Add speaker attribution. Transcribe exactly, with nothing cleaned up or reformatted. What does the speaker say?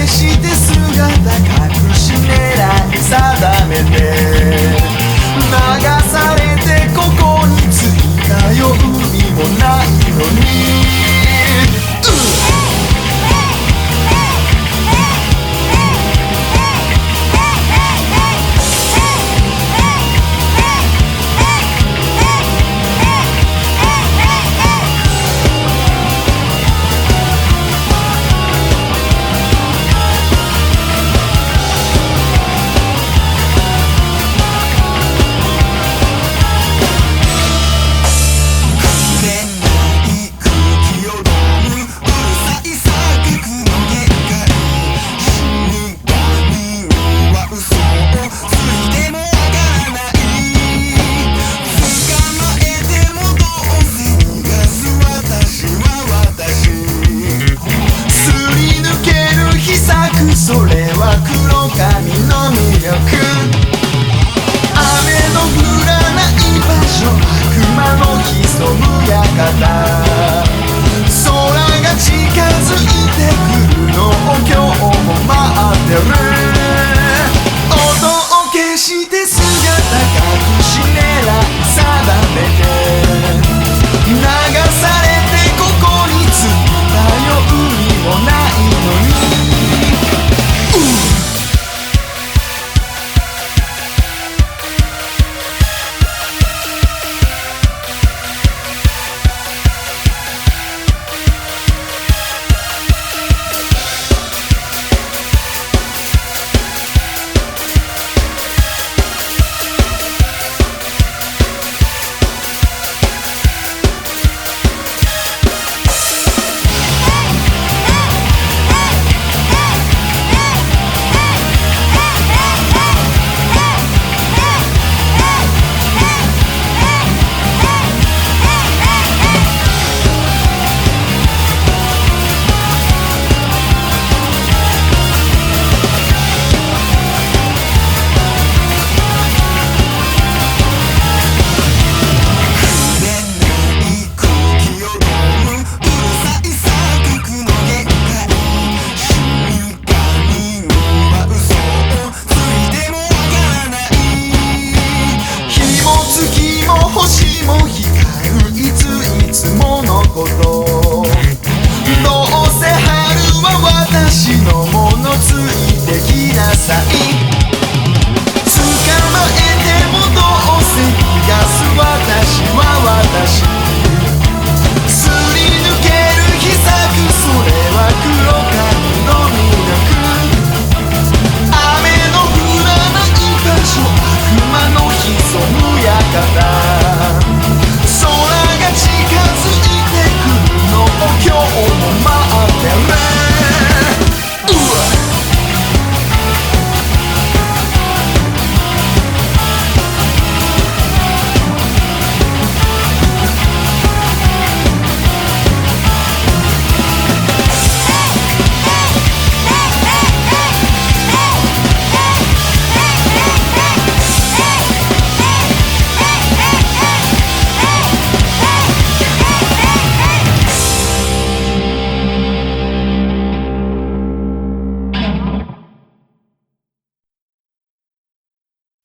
Speaker 1: 消して姿隠し狙い定めて流されてここに着いたよ。海もないのにそれは黒髪の魅力。雨の降らない場所、悪魔の潜む館。空が近づいてくるのを今日も待ってる。音を消して姿隠し狙い定めて流されてここに着いたよ。海もないのに星も光るいついつものこと。どうせ春は私のものついてきなさい。